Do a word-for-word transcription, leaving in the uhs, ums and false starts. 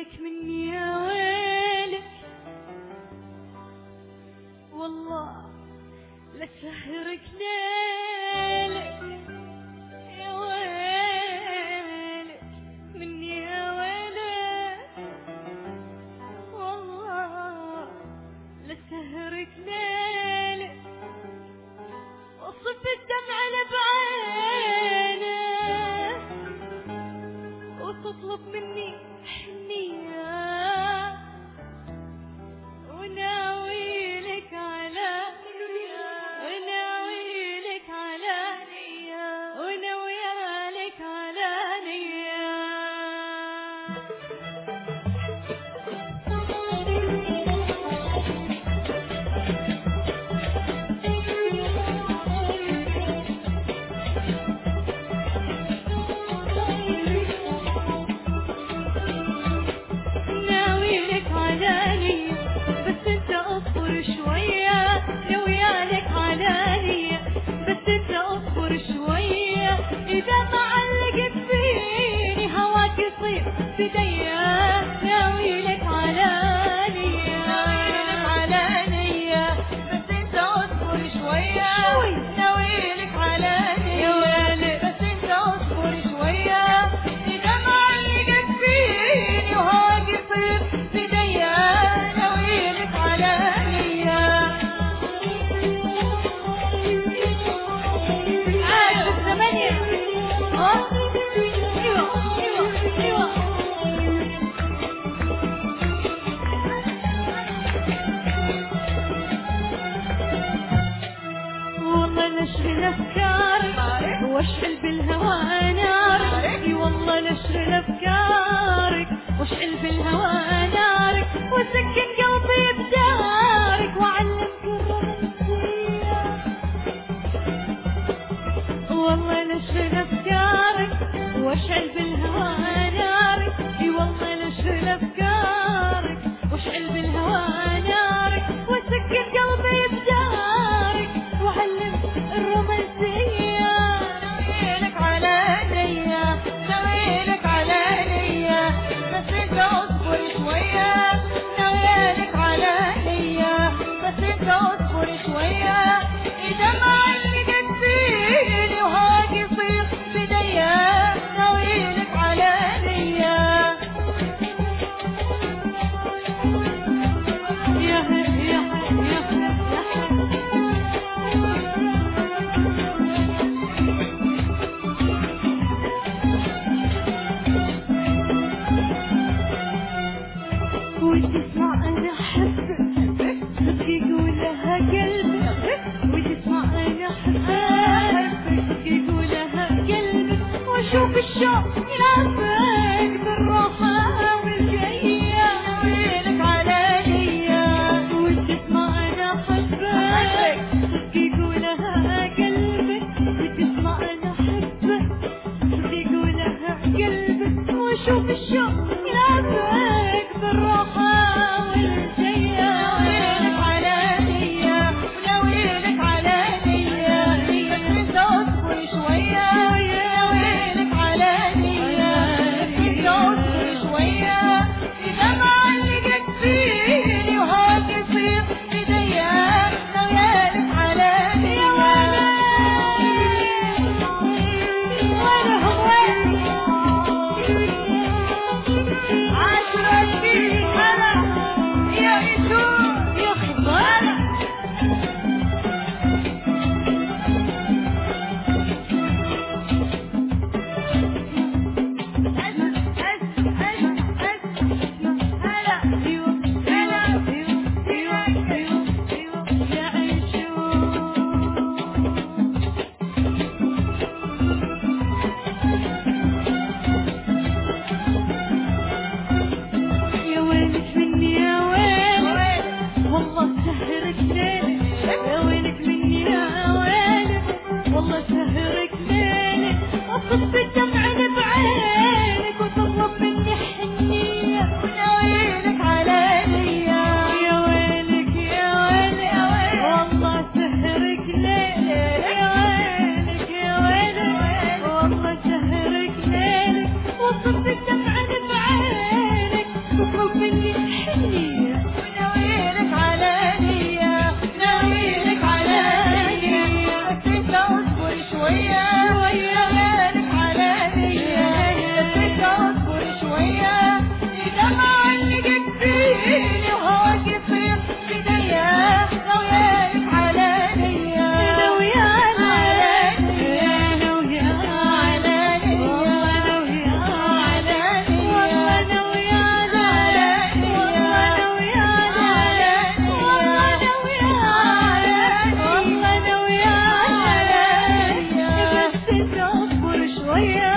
ويلك مني يا ويلك والله لسهرك ليلك يا ويلك مني يا ويلك والله لسهرك ليلك وصف الدمع بعينه وتطلب مني حنية وناويلك على وناويلك على نية وناويالك على نية ناويلك على نية بس انت اصبر شوية ناويالك على نية بس انت اصبر شوية اذا ما علقت فيني هواك يصير بديا ناويلك على نية ناويلك على نية بس انت اصبر شوية ناويلك على نية بس انت اصبر شوية اذا ما علقت فيني هواك يصير بديا ناويلك على نية عارف الثمانية اه ايوه ايوه ايوه والله نشغل افكارك واشعل بالهوى نارك اي والله نشغل افكارك واشعل بالهوى نارك وسكن قلبي بدارك وعلمك الرومانسية والله نشغل افكارك واشعل بالهوى نارك اي والله نشغل افكارك واشعل بالهوى نارك وسكن قلبي بدارك وعلمك الرومانسية ناويلك على نية ناويلك على نية بس انت اصبر شوية ناويلك على نية بس انت اصبر شوية اذا ما علقت فيني وهاك يصير بديا ناويلك على نية يا هي يا هي يا هي وتسمع انا احبك صدق يقولها قلبك وتسمع انا احبك يقولها قلبك واشوف الشوق ينافق بالراحة والجاية ناويلك على نية وتسمع انا احبك صدق يقولها قلبك وتسمع انا احبك صدق يقولها قلبك واشوف الشوق ينافق بالراحة والجاية ناويلك على نية وناويلك على نية بس انت اصبر شوية ناويلك على نية وياك